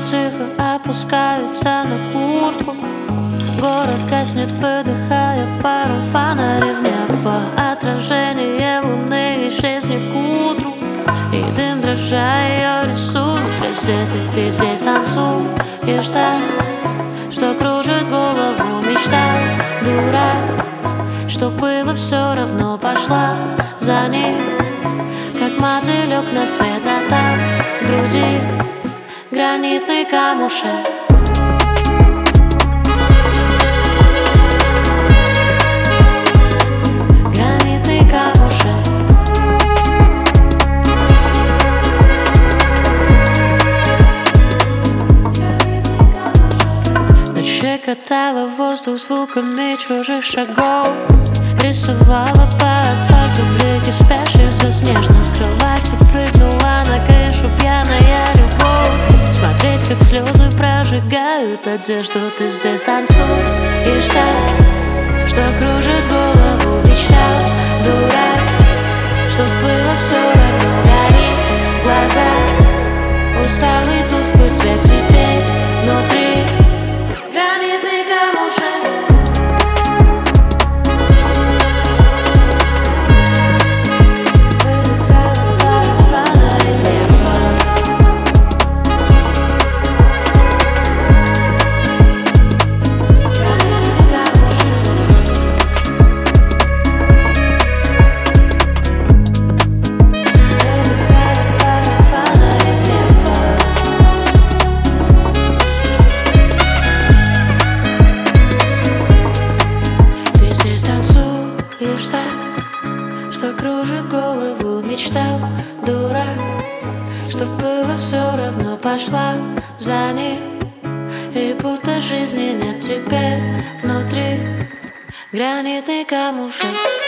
тихо опускаются на куртку. Город гаснет, выдыхая пару фонарей в небо. Отражение луны исчезнет к утру, и дым дрожа ее рисует. Раздетый ты здесь танцуешь так, что кружит голову мечта. Дурак, что было все равно, пошла за ним, как мотылек на свет, а там в груди гранитный камушек. Катала воздух звуками чужих шагов, рисовала по асфальту блики спящих звезд. Нежно с кровати прыгнула на крышу пьяная любовь. Смотреть, как слезы прожигают одежду. Ты здесь танцуешь так, что кружит голову мечта. Дурак, что было все равно, горит в глазах. Усталый тусклый свет теперь внутри. Что кружит голову мечта. Дурак, что было все равно, пошла за ним, и будто жизни нет теперь внутри гранитный камушек.